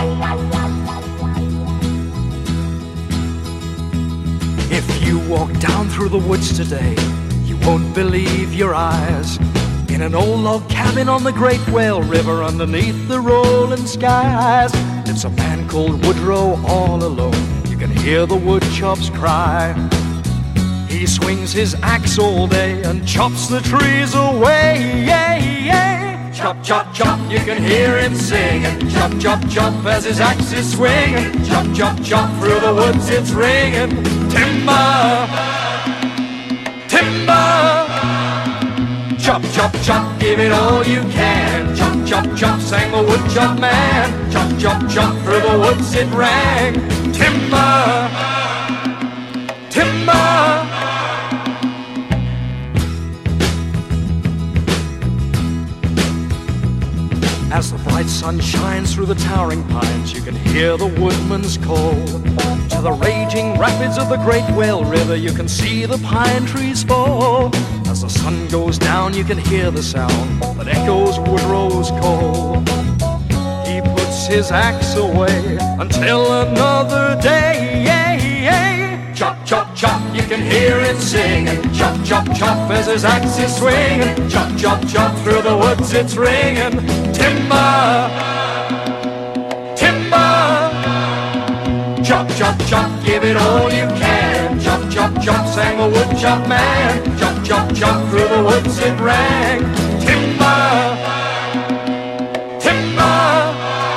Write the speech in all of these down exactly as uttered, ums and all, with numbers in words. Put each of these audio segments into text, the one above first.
If you walk down through the woods today, you won't believe your eyes. In an old log cabin on the Great Whale River, underneath the rolling skies, it's a man called Woodrow all alone. You can hear the woodchops cry. He swings his axe all day and chops the trees away. Yeah, yeah. Chop, chop, chop, you can hear him singing. Chop, chop, chop as his axe is swinging. Chop, chop, chop through the woods it's ringing. Timber, timber. Chop, chop, chop, give it all you can. Chop, chop, chop, sang the woodchop man. Chop, chop, chop, through the woods it rang. Timber, timber. As the bright sun shines through the towering pines, you can hear the woodman's call. To the raging rapids of the Great Whale River, you can see the pine trees fall. As the sun goes down, you can hear the sound that echoes Woodrow's call. He puts his axe away until another day. Yeah, yeah. Chop, chop, chop, you can hear him singing. Chop, chop, chop as his axe is swinging. Chop, chop, chop through the woods it's ringing. Timber, timber. Chop, chop, chop, give it all you can. Chop, chop, chop, sang the woodchop man. Chop, chop, chop, through the woods it rang. Timber, timber.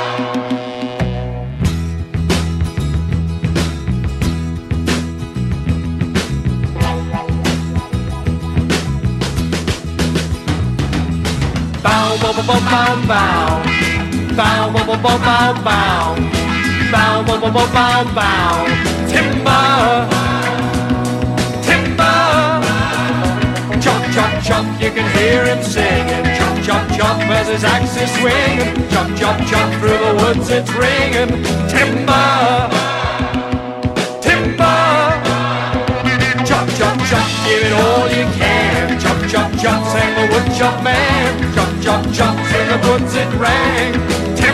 Bow, bow, bow, bow, bow. Bow, bow, bow, bow, bow, bow. Bow, bow, bow, bow, bow, bow. Timber, timber. Chop, chop, chop, you can hear him singing. Chop, chop, chop, as his axe is swinging. Chop, chop, chop, through the woods it's ringing. Timber, timber. Chop, chop, chop, give it all you can. Chop, chop, chop, sang the woodchop man. Chop, chop, chop, through the woods it rang.